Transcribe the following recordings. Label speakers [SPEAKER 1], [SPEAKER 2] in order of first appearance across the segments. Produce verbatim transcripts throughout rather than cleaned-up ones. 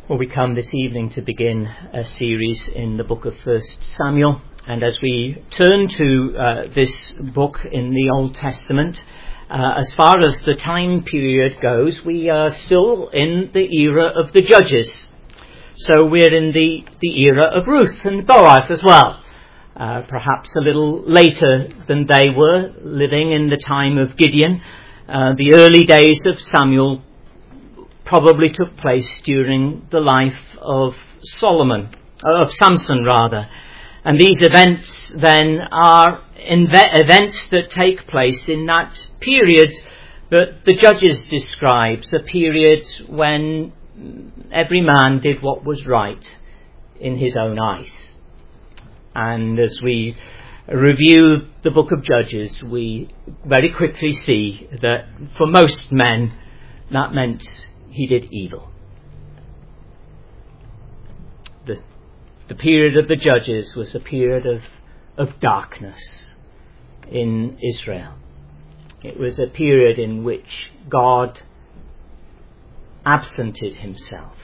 [SPEAKER 1] Well, we come this evening to begin a series in the book of First Samuel, and as we turn to uh, this book in the Old Testament, uh, as far as the time period goes, we are still in the era of the Judges. So we're in the, the era of Ruth and Boaz as well, uh, perhaps a little later than they were, living in the time of Gideon. Uh, the early days of Samuel probably took place during the life of Solomon, of Samson rather. And these events then are inve- events that take place in that period that the Judges describes, a period when every man did what was right in his own eyes. And as we review the book of Judges, we very quickly see that for most men that meant he did evil. The, the period of the Judges was a period of, of darkness in Israel. It was a period in which God absented himself.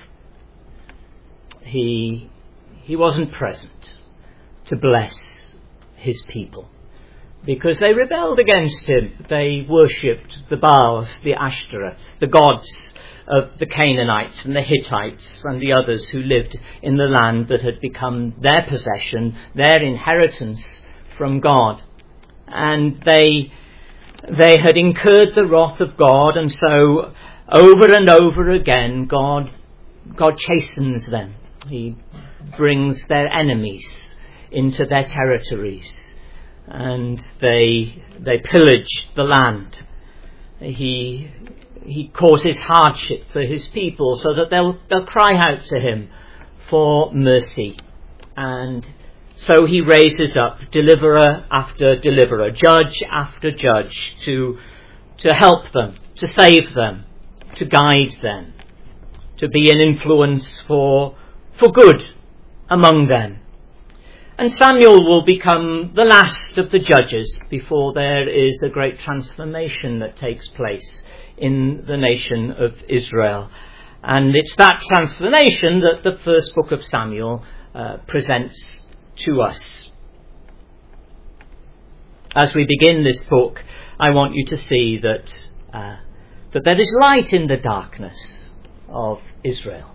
[SPEAKER 1] He, he wasn't present to bless his people because they rebelled against him. They worshipped the Baals, the Ashtoreth, the gods of the Canaanites and the Hittites and the others who lived in the land that had become their possession, their inheritance from God. And they they had incurred the wrath of God, and so over and over again God God chastens them. He brings their enemies into their territories, and they they pillage the land. He He causes hardship for his people so that they'll they'll cry out to him for mercy. And so he raises up deliverer after deliverer, judge after judge to to help them, to save them, to guide them, to be an influence for for good among them. And Samuel will become the last of the judges before there is a great transformation that takes place in the nation of Israel. And it's that transformation that the first book of Samuel uh, presents to us. As we begin this book, I want you to see that uh, that there is light in the darkness of Israel.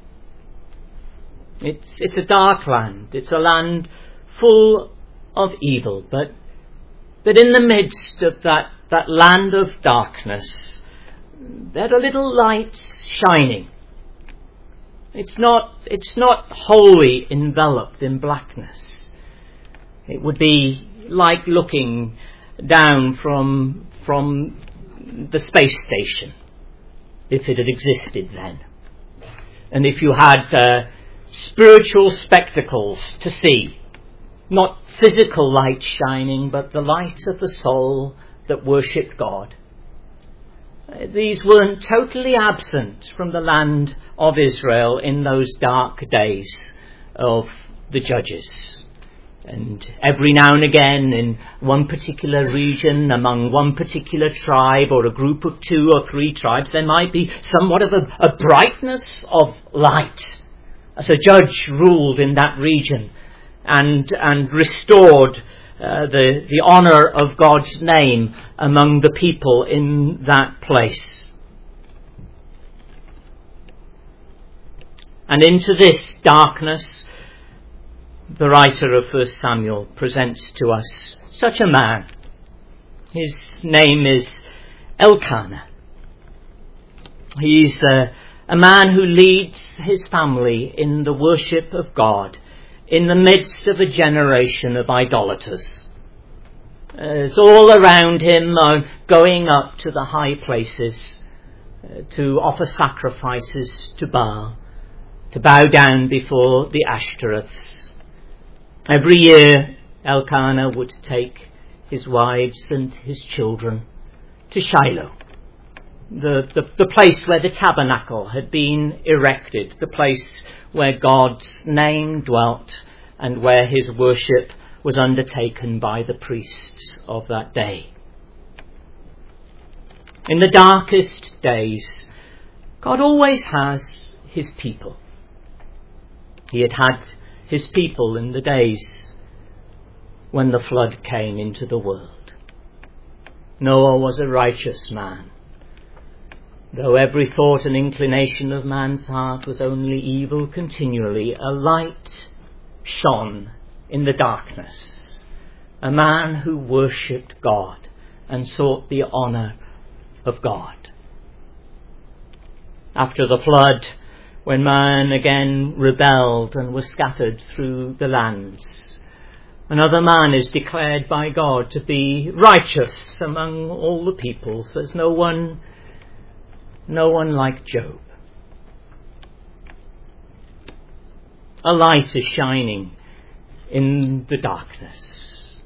[SPEAKER 1] It's it's a dark land. It's a land full of evil, but but in the midst of that, that land of darkness, there are little lights shining. It's not it's not wholly enveloped in blackness. It would be like looking down from from the space station, if it had existed then. And if you had uh, spiritual spectacles to see, not physical light shining, but the light of the soul that worshipped God. These weren't totally absent from the land of Israel in those dark days of the Judges. And every now and again in one particular region, among one particular tribe or a group of two or three tribes, there might be somewhat of a, a brightness of light as a judge ruled in that region and, and restored Uh, the, the honour of God's name among the people in that place. And into this darkness, the writer of First Samuel presents to us such a man. His name is Elkanah. He's a, a man who leads his family in the worship of God in the midst of a generation of idolaters. As all around him are going up to the high places uh, to offer sacrifices to Baal, to bow down before the Ashtoreths. Every year Elkanah would take his wives and his children to Shiloh, the, the, the place where the tabernacle had been erected, the place where God's name dwelt and where his worship was undertaken by the priests of that day. In the darkest days, God always has his people. He had had his people in the days when the flood came into the world. Noah was a righteous man, though every thought and inclination of man's heart was only evil continually. A light shone in the darkness, a man who worshipped God and sought the honour of God. After the flood, when man again rebelled and was scattered through the lands, another man is declared by God to be righteous among all the peoples. There's no one, no one like Job. A light is shining in the darkness.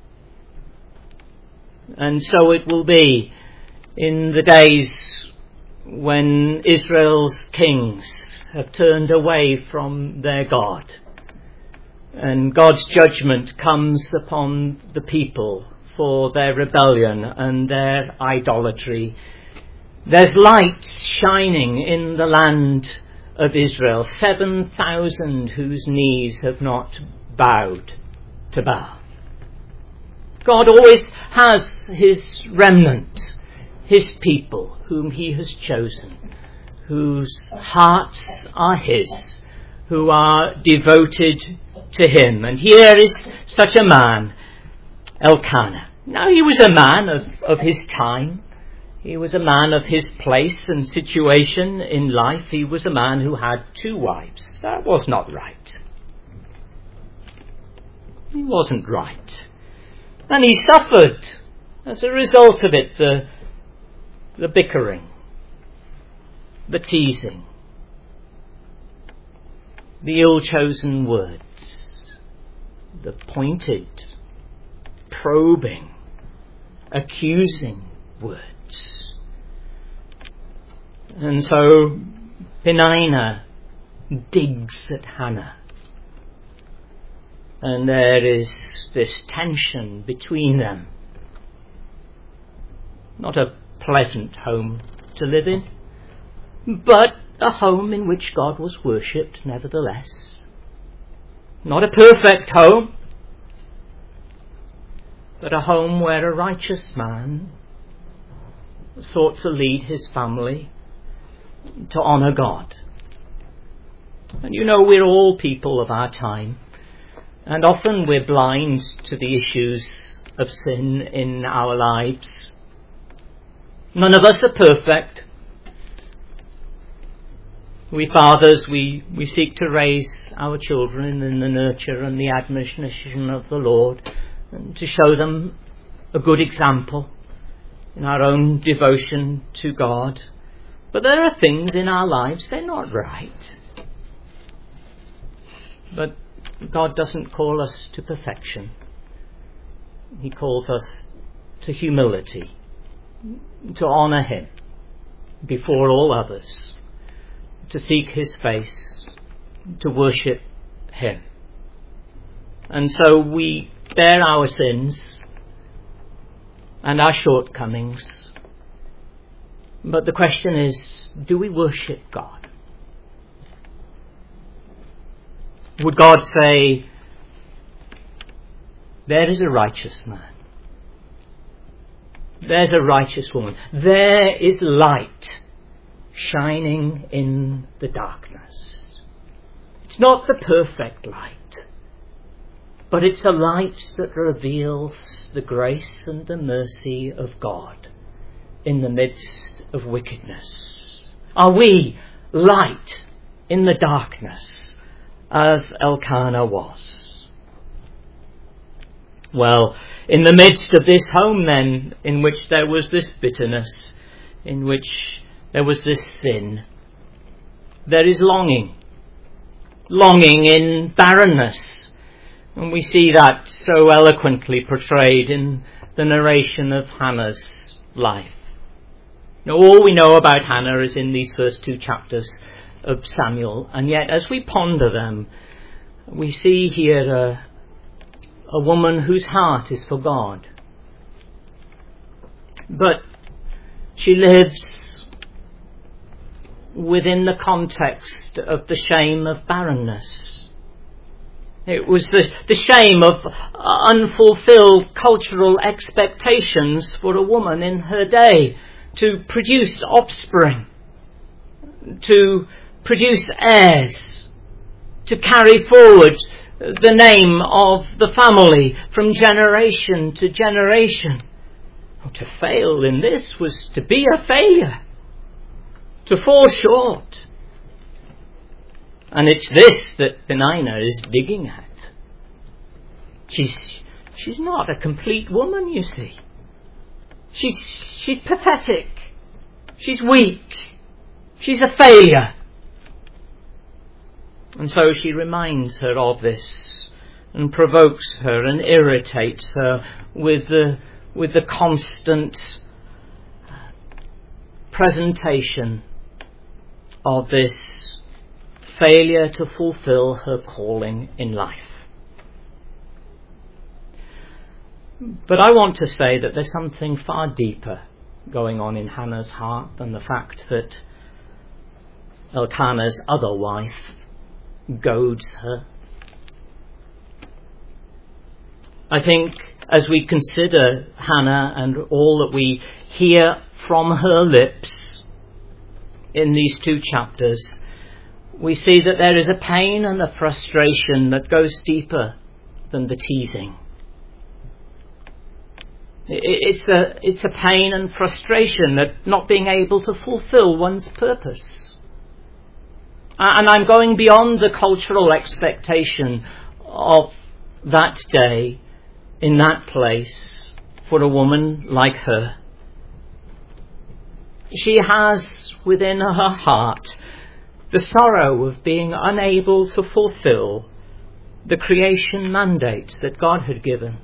[SPEAKER 1] And so it will be in the days when Israel's kings have turned away from their God, and God's judgment comes upon the people for their rebellion and their idolatry. There's light shining in the land of Israel, seven thousand whose knees have not bowed to Baal. God always has his remnant, his people whom he has chosen, whose hearts are his, who are devoted to him. And here is such a man, Elkanah. Now he was a man of, of his time. He was a man of his place and situation in life. He was a man who had two wives. That was not right. He wasn't right. And he suffered as a result of it, the, the bickering, the teasing, the ill-chosen words, the pointed, probing, accusing words. And so Peninnah digs at Hannah, and there is this tension between them. Not a pleasant home to live in, but a home in which God was worshipped nevertheless. Not a perfect home, but a home where a righteous man sought to lead his family to honour God. And you know, we're all people of our time, and often we're blind to the issues of sin in our lives. None of us are perfect. We fathers, we, we seek to raise our children in the nurture and the admonition of the Lord, and to show them a good example in our own devotion to God. But there are things in our lives, they're not right. But God doesn't call us to perfection. He calls us to humility, to honour him before all others, to seek his face, to worship him. And so we bear our sins and our shortcomings. But the question is, do we worship God? Would God say, there is a righteous man, there's a righteous woman, there is light shining in the darkness. It's not the perfect light, but it's a light that reveals the grace and the mercy of God in the midst of wickedness. Are we light in the darkness, as Elkanah was? Well, in the midst of this home then, in which there was this bitterness, in which there was this sin, there is longing. Longing in barrenness. And we see that so eloquently portrayed in the narration of Hannah's life. Now, all we know about Hannah is in these first two chapters of Samuel, and yet as we ponder them, we see here a, a woman whose heart is for God. But she lives within the context of the shame of barrenness. It was the, the shame of unfulfilled cultural expectations for a woman in her day to produce offspring, to produce heirs, to carry forward the name of the family from generation to generation. To fail in this was to be a failure, to fall short. And it's this that Peninnah is digging at. She's she's not a complete woman, you see. She's she's pathetic. She's weak. She's a failure. And so she reminds her of this and provokes her and irritates her with the with the constant presentation of this failure to fulfill her calling in life. But I want to say that there's something far deeper going on in Hannah's heart than the fact that Elkanah's other wife goads her. I think as we consider Hannah and all that we hear from her lips in these two chapters, we see that there is a pain and a frustration that goes deeper than the teasing. It's a, it's a pain and frustration at not being able to fulfill one's purpose. And I'm going beyond the cultural expectation of that day in that place for a woman like her. She has within her heart the sorrow of being unable to fulfill the creation mandates that God had given.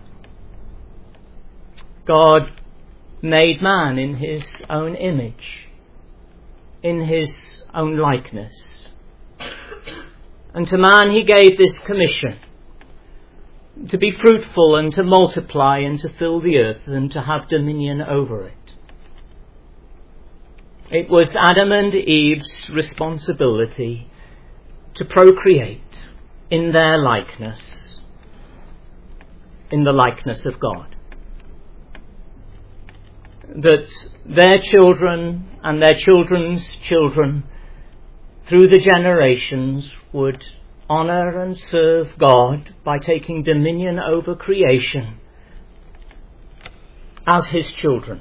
[SPEAKER 1] God made man in his own image, in his own likeness. And to man he gave this commission, to be fruitful and to multiply and to fill the earth and to have dominion over it. It was Adam and Eve's responsibility to procreate in their likeness, in the likeness of God. That their children and their children's children through the generations would honour and serve God by taking dominion over creation as his children.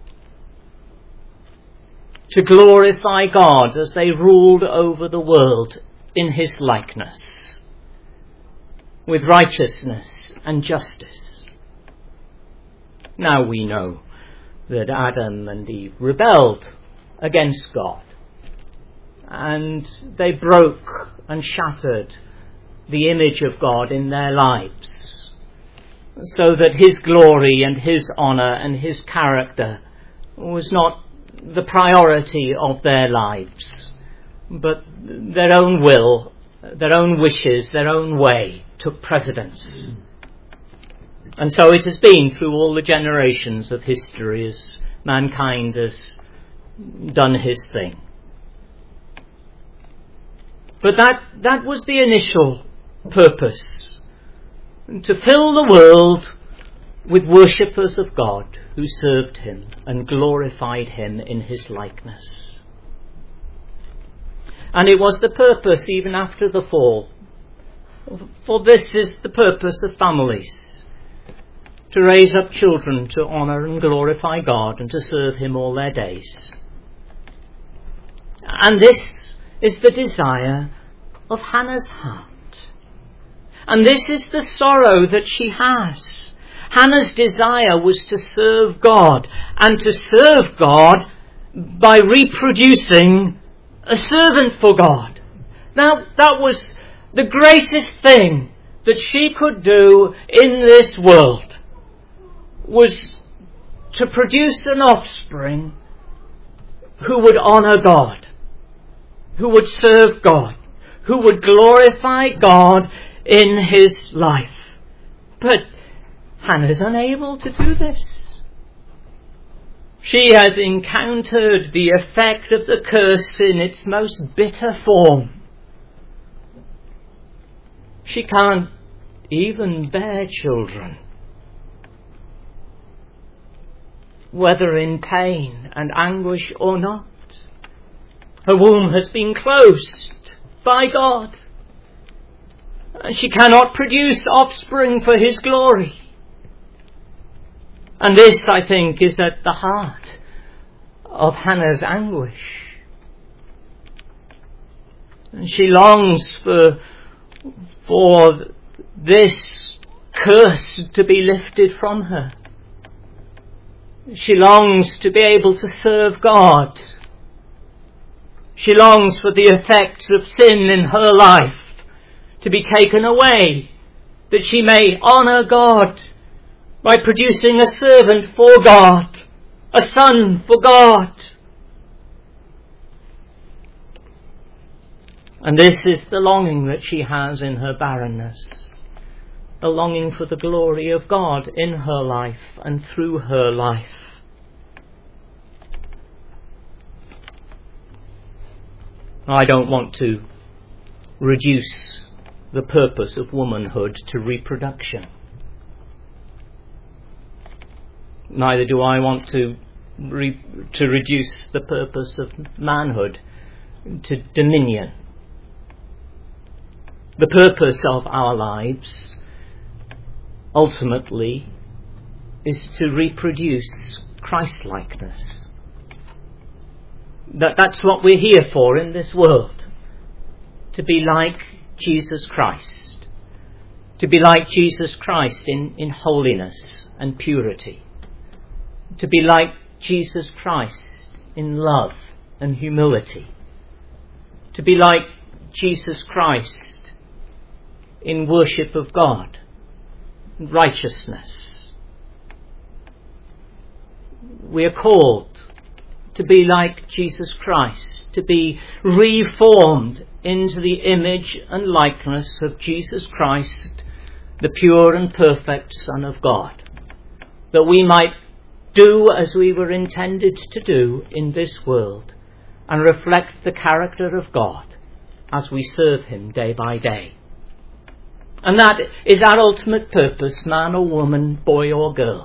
[SPEAKER 1] To glorify God as they ruled over the world in his likeness, with righteousness and justice. Now we know that Adam and Eve rebelled against God, and they broke and shattered the image of God in their lives, so that his glory and his honour and his character was not the priority of their lives, but their own will, their own wishes, their own way took precedence. And so it has been through all the generations of history as mankind has done his thing. But that, that was the initial purpose, to fill the world with worshippers of God who served him and glorified him in his likeness. And it was the purpose even after the fall. For this is the purpose of families, to raise up children to honour and glorify God and to serve him all their days. And this is the desire of Hannah's heart. And this is the sorrow that she has. Hannah's desire was to serve God, and to serve God by reproducing a servant for God. Now, that was the greatest thing that she could do in this world, was to produce an offspring who would honour God, who would serve God, who would glorify God in his life. But Hannah's unable to do this. She has encountered the effect of the curse in its most bitter form. She can't even bear children, whether in pain and anguish or not. Her womb has been closed by God, and she cannot produce offspring for his glory. And this, I think, is at the heart of Hannah's anguish. And she longs for, for this curse to be lifted from her. She longs to be able to serve God. She longs for the effects of sin in her life to be taken away, that she may honour God by producing a servant for God, a son for God. And this is the longing that she has in her barrenness, a longing for the glory of God in her life and through her life. I don't want to reduce the purpose of womanhood to reproduction. Neither do I want to re- to reduce the purpose of manhood to dominion. The purpose of our lives ultimately is to reproduce Christ-likeness. That, that's what we're here for in this world. To be like Jesus Christ. To be like Jesus Christ in, in holiness and purity. To be like Jesus Christ in love and humility. To be like Jesus Christ in worship of God and righteousness. We are called to be like Jesus Christ, to be reformed into the image and likeness of Jesus Christ, the pure and perfect Son of God, that we might do as we were intended to do in this world and reflect the character of God as we serve him day by day. And that is our ultimate purpose, man or woman, boy or girl.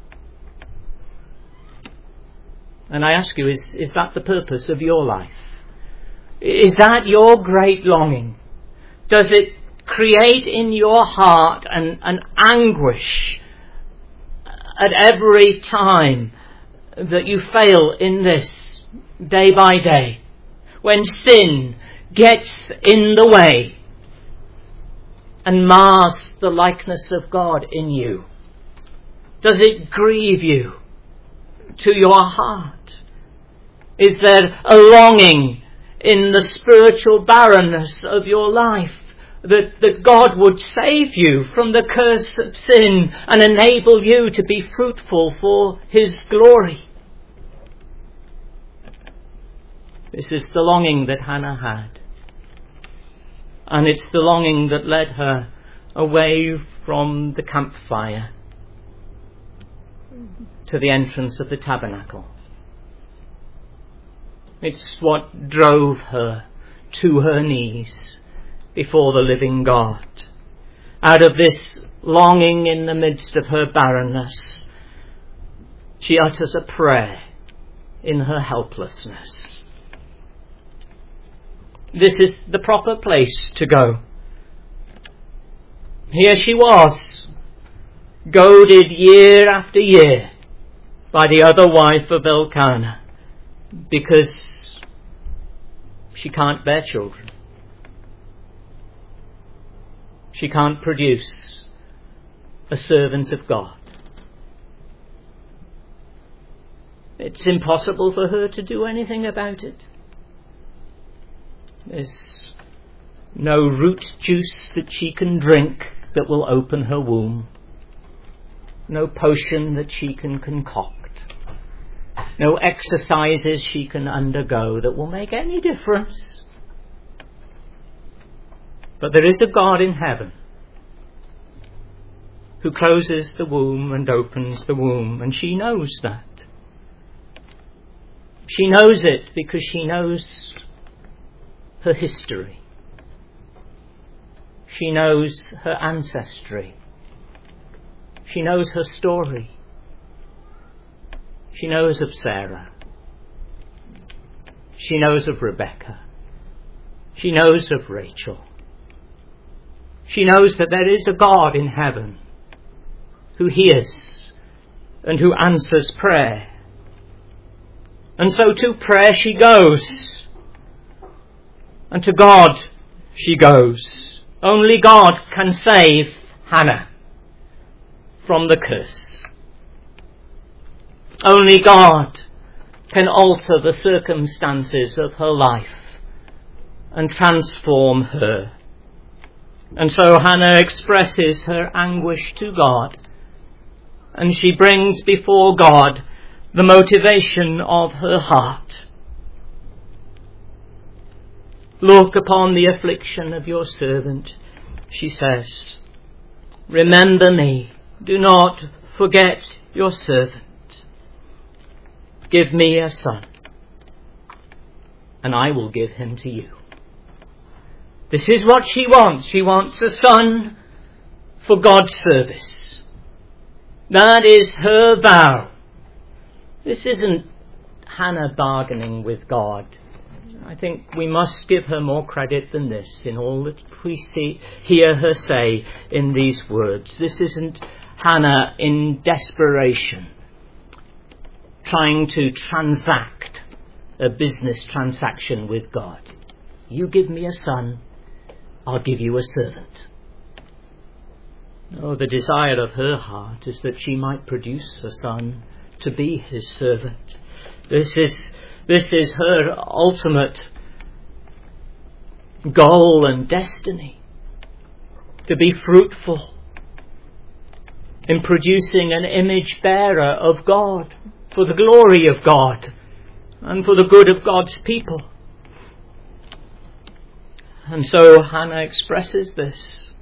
[SPEAKER 1] And I ask you, is, is that the purpose of your life? Is that your great longing? Does it create in your heart an, an anguish at every time that you fail in this day by day? When sin gets in the way and mars the likeness of God in you? Does it grieve you to your heart? Is there a longing in the spiritual barrenness of your life that, that God would save you from the curse of sin and enable you to be fruitful for his glory? This is the longing that Hannah had. And it's the longing that led her away from the campfire to the entrance of the tabernacle. It's what drove her to her knees before the living God. Out of this longing in the midst of her barrenness, she utters a prayer in her helplessness. This is the proper place to go. Here she was, goaded year after year by the other wife of Elkanah, because she can't bear children. She can't produce a servant of God. It's impossible for her to do anything about it. There's no root juice that she can drink that will open her womb. No potion that she can concoct. No exercises she can undergo that will make any difference. But there is a God in heaven who closes the womb and opens the womb, and she knows that. She knows it because she knows her history. She knows her ancestry. She knows her story. She knows of Sarah. She knows of Rebecca. She knows of Rachel. She knows that there is a God in heaven who hears and who answers prayer. And so to prayer she goes. And to God she goes. Only God can save Hannah from the curse. Only God can alter the circumstances of her life and transform her. And so Hannah expresses her anguish to God, and she brings before God the motivation of her heart. Look upon the affliction of your servant, she says. Remember me. Do not forget your servant. Give me a son, and I will give him to you. This is what she wants. She wants a son for God's service. That is her vow. This isn't Hannah bargaining with God. I think we must give her more credit than this in all that we see, hear her say in these words. This isn't Hannah in desperation, trying to transact a business transaction with God. You give me a son, I'll give you a servant. Oh, the desire of her heart is that she might produce a son to be his servant. This is, this is her ultimate goal and destiny, to be fruitful in producing an image bearer of God, for the glory of God and for the good of God's people. And so Hannah expresses this.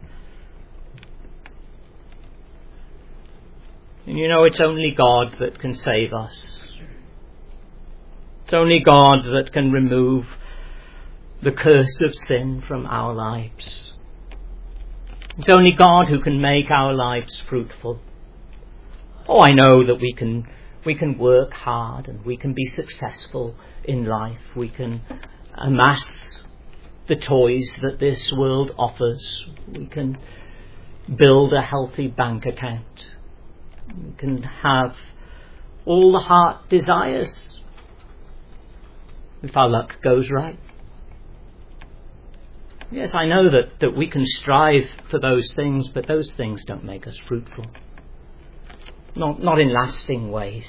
[SPEAKER 1] And you know, it's only God that can save us. It's only God that can remove the curse of sin from our lives. It's only God who can make our lives fruitful. Oh, I know that we can we can work hard and we can be successful in life. We can amass the toys that this world offers. We can build a healthy bank account. We can have all the heart desires if our luck goes right. Yes, I know that, that we can strive for those things, but those things don't make us fruitful. Not, not in lasting ways.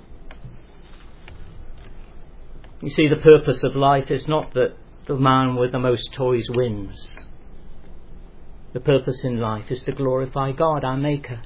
[SPEAKER 1] You see, the purpose of life is not that the man with the most toys wins. The purpose in life is to glorify God, our Maker.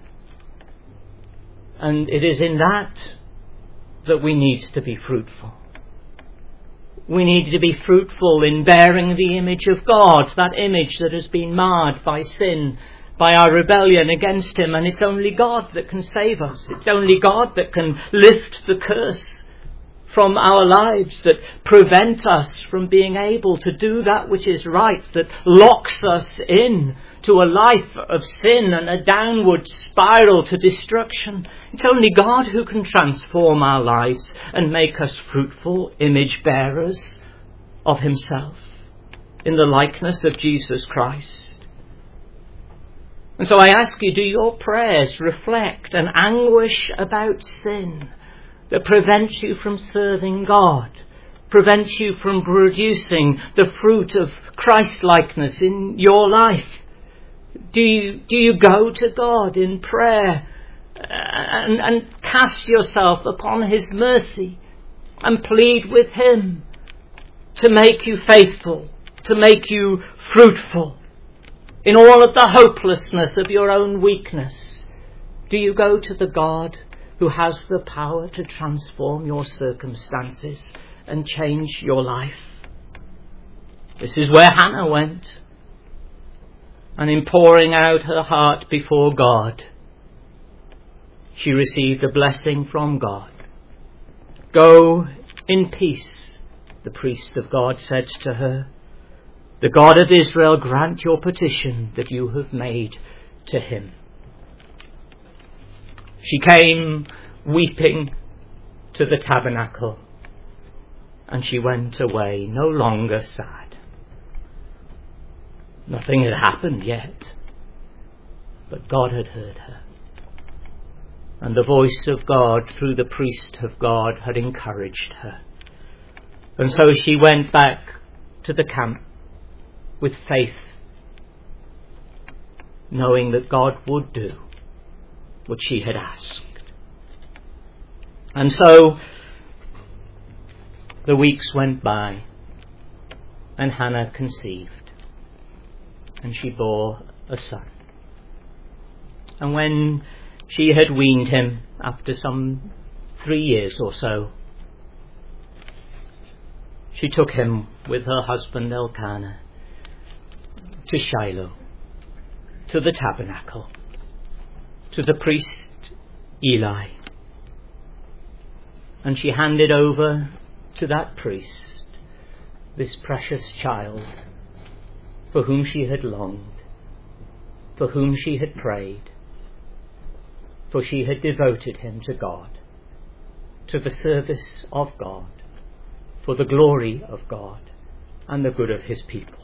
[SPEAKER 1] And it is in that that we need to be fruitful. We need to be fruitful in bearing the image of God, that image that has been marred by sin, by our rebellion against Him. And it's only God that can save us. It's only God that can lift the curse from our lives, that prevent us from being able to do that which is right, that locks us in to a life of sin and a downward spiral to destruction. It's only God who can transform our lives and make us fruitful image bearers of Himself in the likeness of Jesus Christ. And so I ask you, do your prayers reflect an anguish about sin that prevents you from serving God, prevents you from producing the fruit of Christ-likeness in your life? Do you, do you go to God in prayer and, and cast yourself upon His mercy and plead with Him to make you faithful, to make you fruitful in all of the hopelessness of your own weakness? Do you go to the God who has the power to transform your circumstances and change your life? This is where Hannah went. And in pouring out her heart before God, she received a blessing from God. Go in peace, the priest of God said to her. The God of Israel grant your petition that you have made to him. She came weeping to the tabernacle, and she went away no longer sad. Nothing had happened yet, but God had heard her. And the voice of God through the priest of God had encouraged her. And so she went back to the camp with faith, knowing that God would do what she had asked. And so the weeks went by, and Hannah conceived, and she bore a son. And when she had weaned him, after some three years or so, she took him with her husband Elkanah to Shiloh, to the tabernacle, to the priest Eli. And she handed over to that priest this precious child for whom she had longed, for whom she had prayed, for she had devoted him to God, to the service of God, for the glory of God and the good of his people.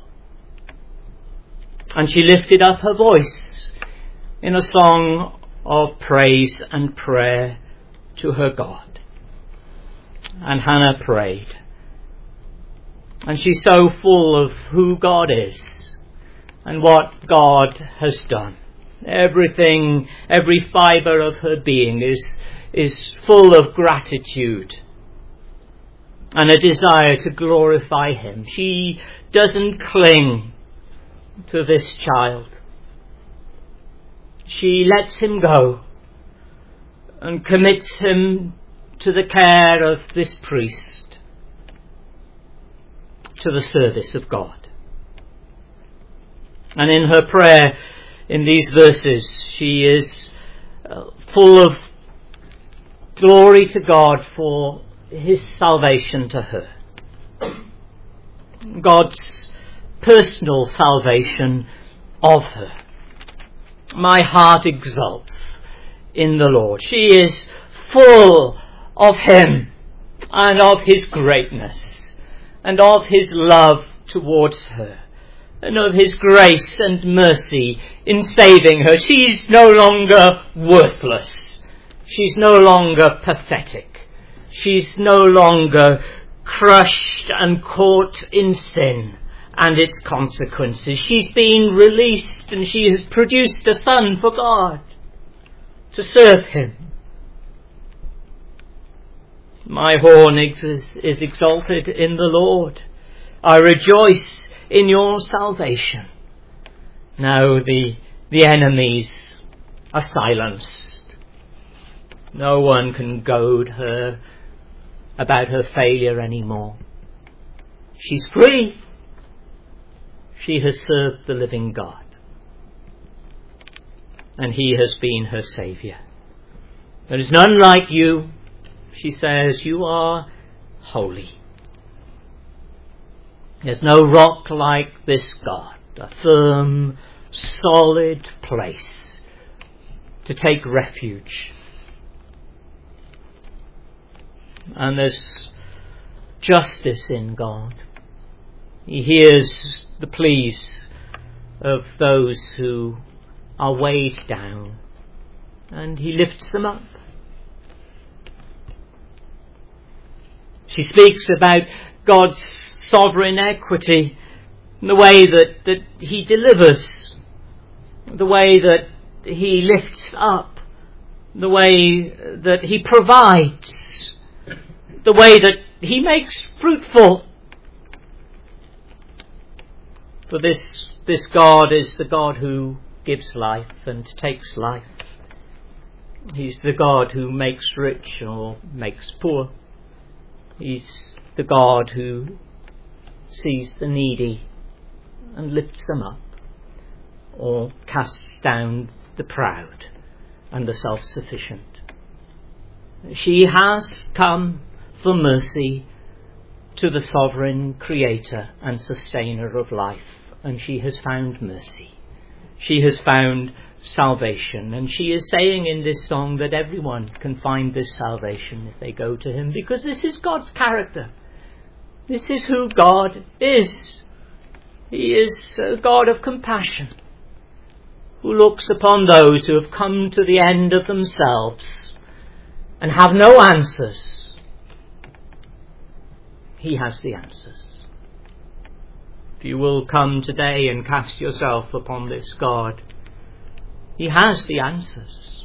[SPEAKER 1] And she lifted up her voice in a song of praise and prayer to her God. And Hannah prayed. And she's so full of who God is and what God has done. Everything, every fibre of her being is, is full of gratitude and a desire to glorify him. She doesn't cling to this child. She lets him go and commits him to the care of this priest, to the service of God. And in her prayer, in these verses, she is uh, full of glory to God for his salvation to her. God's personal salvation of her. My heart exults in the Lord. She is full of him and of his greatness and of his love towards her, and of his grace and mercy in saving her. She's no longer worthless. She's no longer pathetic. She's no longer crushed and caught in sin and its consequences. She's been released, and she has produced a son for God to serve him. My horn is, is exalted in the Lord. I rejoice in your salvation. Now the, the enemies are silenced. No one can goad her about her failure anymore. She's free. She has served the living God, and he has been her Saviour. There is none like you, she says. You are holy. There's no rock like this God, a firm, solid place to take refuge. And there's justice in God. He hears the pleas of those who are weighed down, and he lifts them up. She speaks about God's sovereign equity, the way that, that he delivers, the way that he lifts up, the way that he provides, the way that he makes fruitful. For this, this God is the God who gives life and takes life. He's the God who makes rich or makes poor. He's the God who sees the needy and lifts them up, or casts down the proud and the self-sufficient. She has come for mercy to the sovereign creator and sustainer of life, and she has found mercy. She has found salvation, and she is saying in this song that everyone can find this salvation if they go to him, because this is God's character. This is who God is. He is a God of compassion, who looks upon those who have come to the end of themselves and have no answers. He has the answers. If you will come today and cast yourself upon this God, he has the answers.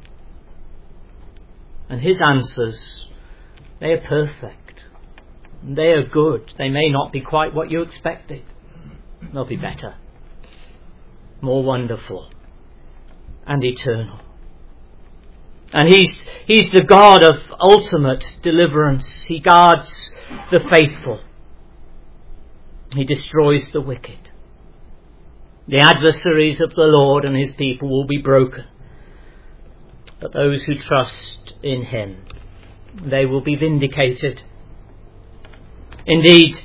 [SPEAKER 1] And his answers, they are perfect. They are good. They may not be quite what you expected. They'll be better, more wonderful, and eternal. And he's, he's the God of ultimate deliverance. He guards the faithful. He destroys the wicked. The adversaries of the Lord and his people will be broken. But those who trust in him, they will be vindicated. Indeed,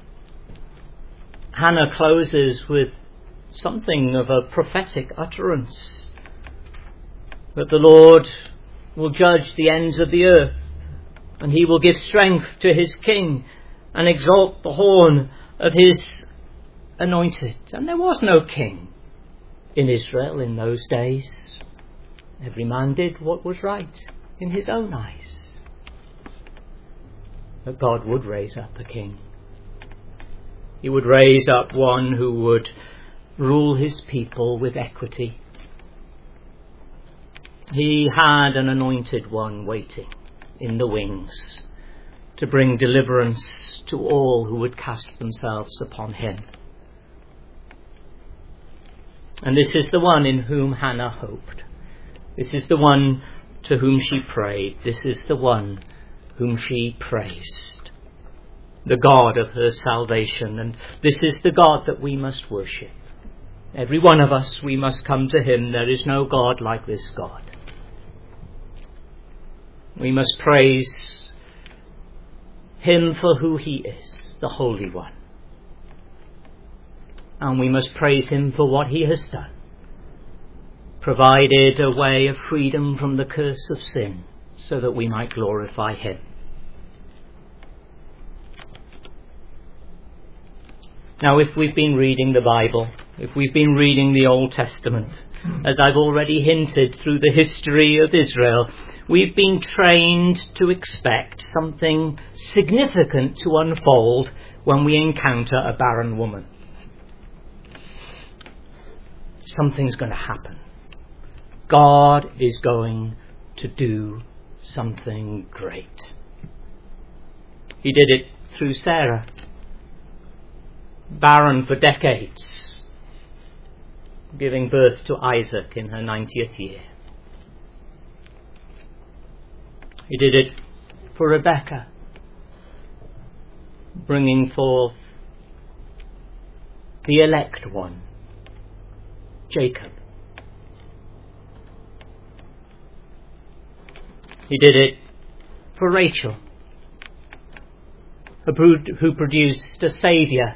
[SPEAKER 1] Hannah closes with something of a prophetic utterance, that the Lord will judge the ends of the earth, and he will give strength to his king and exalt the horn of his anointed. And there was no king in Israel in those days. Every man did what was right in his own eyes. But God would raise up a king. He would raise up one who would rule his people with equity. He had an anointed one waiting in the wings to bring deliverance to all who would cast themselves upon him. And this is the one in whom Hannah hoped. This is the one to whom she prayed. This is the one whom she praised. The God of her salvation. And this is the God that we must worship. Every one of us, we must come to him. There is no God like this God. We must praise him for who he is, the Holy One. And we must praise him for what he has done. Provided a way of freedom from the curse of sin, so that we might glorify him. Now, if we've been reading the Bible, if we've been reading the Old Testament, as I've already hinted through the history of Israel, we've been trained to expect something significant to unfold when we encounter a barren woman. Something's going to happen. God is going to do something great. He did it through Sarah, barren for decades, giving birth to Isaac in her ninetieth year. He did it for Rebekah, bringing forth the elect one, Jacob. He did it for Rachel, who produced a saviour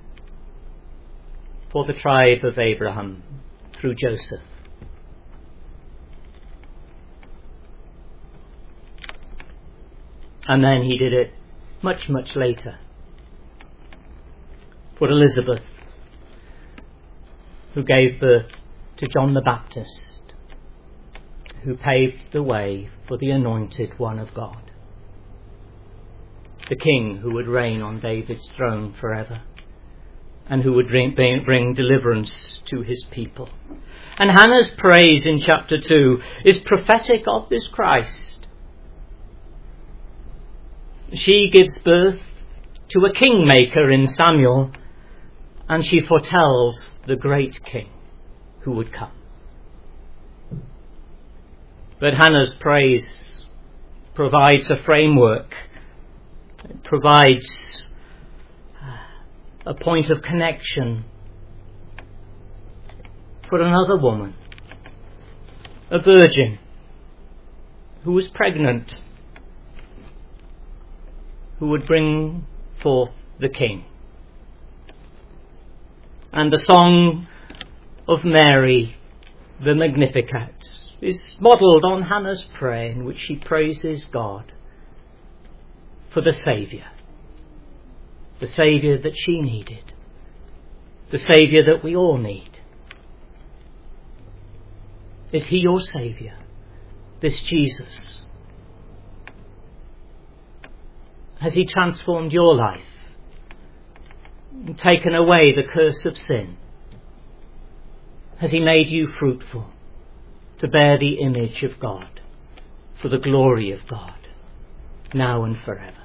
[SPEAKER 1] for the tribe of Abraham through Joseph. And then he did it much, much later for Elizabeth, who gave birth to John the Baptist, who paved the way for the anointed one of God, the king who would reign on David's throne forever, and who would bring, bring deliverance to his people. And Hannah's praise in chapter two is prophetic of this Christ. She gives birth to a kingmaker in Samuel, and she foretells the great king who would come. But Hannah's praise provides a framework. It provides a point of connection for another woman, a virgin who was pregnant, who would bring forth the King. And the song of Mary, the Magnificat, is modelled on Hannah's prayer, in which she praises God for the Saviour. The Saviour that she needed. The Saviour that we all need. Is he your Saviour? This Jesus? Has he transformed your life? And taken away the curse of sin? Has he made you fruitful to bear the image of God for the glory of God now and forever?